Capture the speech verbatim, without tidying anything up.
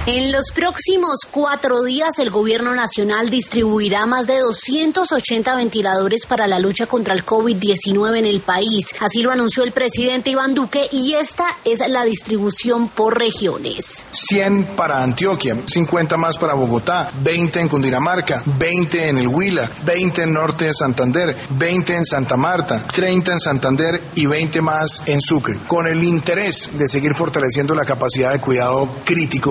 En los próximos cuatro días, el gobierno nacional distribuirá más de doscientos ochenta ventiladores para la lucha contra el COVID diecinueve en el país. Así lo anunció el presidente Iván Duque y esta es la distribución por regiones. cien para Antioquia, cincuenta más para Bogotá, veinte en Cundinamarca, veinte en el Huila, veinte en Norte de Santander, veinte en Santa Marta, treinta en Santander y veinte más en Sucre, con el interés de seguir fortaleciendo la capacidad de cuidado crítico